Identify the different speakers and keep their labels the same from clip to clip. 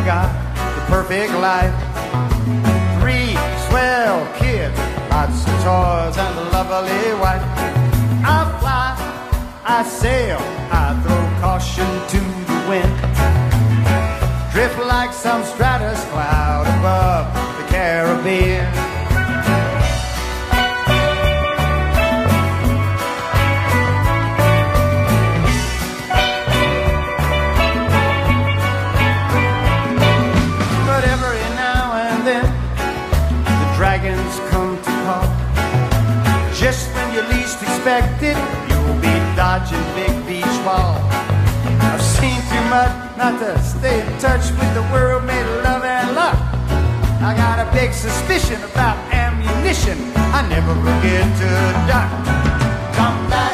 Speaker 1: got the perfect life. 3 swell kids, lots of toys, and a lovely wife. I fly, I sail, I throw caution to the wind. Drift like some stratus cloud above the Caribbean. But every now and then the dragons come to call. Just when you least expect it, you'll be dodging big beach ball. I've seen too much not to stay in touch with the world made of love and luck. I got a big suspicion about ammunition. I never forget to duck. Come back,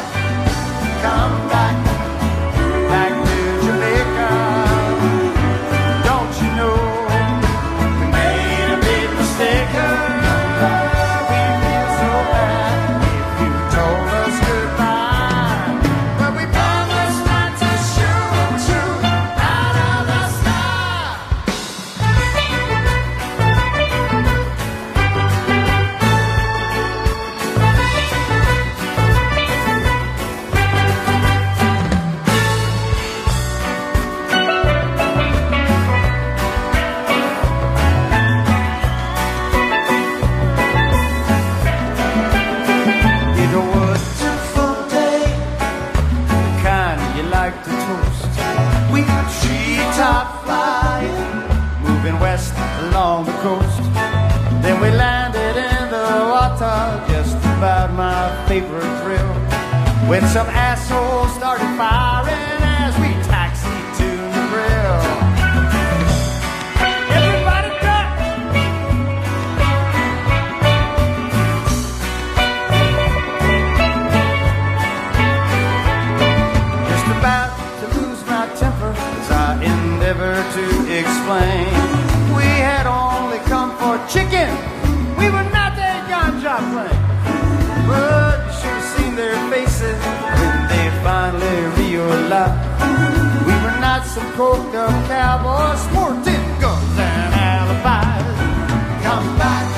Speaker 1: back to Jamaica. Don't you know we made a big mistake? We feel so bad if you told us goodbye. But we promised not to shoot you out of the sky. It was a beautiful day, the kind you like to toast. We were treetop flying, moving west along the coast. Then we landed in the water, just about my favorite thrill. When some asshole started firing as we taxied to the grill. Everybody duck! Just about to lose my temper as I endeavor to explain. We had only come for chicken. We were not that ganja plane. But you should have seen their faces when they finally realized we were not some coked up cowboys sporting guns and alibis. Come back,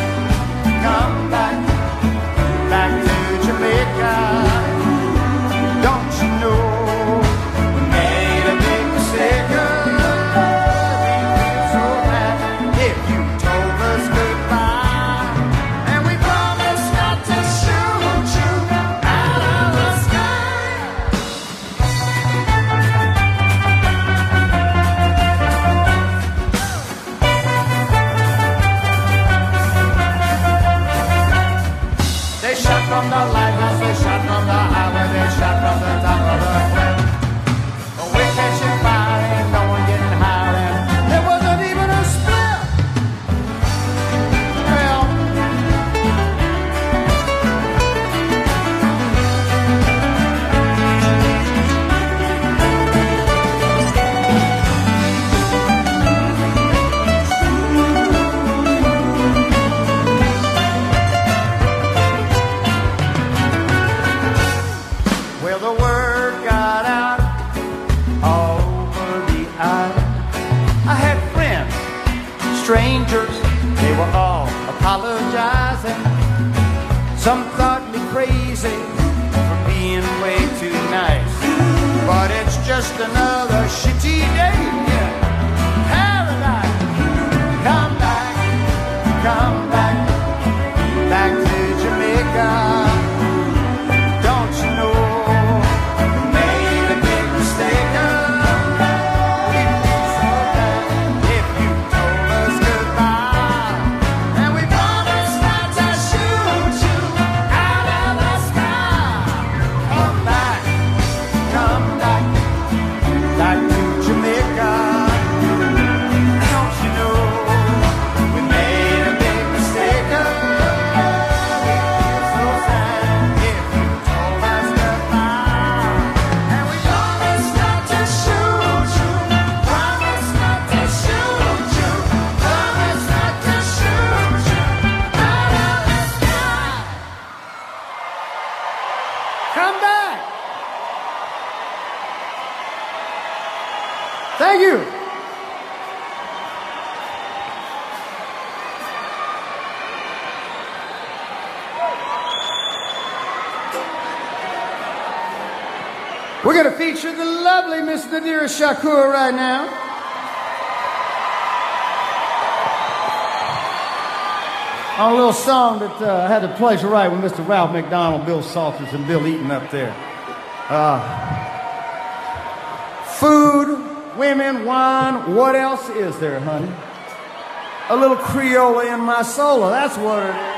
Speaker 1: back to Jamaica. Don't you know we made a big mistake? We feel so bad if you told us goodbye. And we promised not to shoot you out of the sky. They shot from the lighthouse, they shot from the highway, they shot from the top of the cliff. But we're catching fire, ain't no one getting higher, and there wasn't even a split. Well, well, the word got out all over the island. I had friends, strangers, they were all apologizing. Some thought me crazy for being way too nice. But it's just another shitty day in paradise. Come back, back to Jamaica. Don't you know we made a big mistake? We'd be so bad if you told us goodbye. And we promised not to shoot you out of the sky. Come back, back to Jamaica. Don't you know we made a big mistake? We'd feel so sad if you told us goodbye. And we promised not to shoot you, promised not to shoot you, promised not to shoot you out of the sky. Come back. Thank you. We're going to feature the lovely Miss Nadira Shakur right now. On a little song that I had the pleasure to write with Mr. Ralph McDonald, Bill Salters, and Bill Eaton up there. Food, women, wine, what else is there, honey? A little Creole in my soul, that's what it is.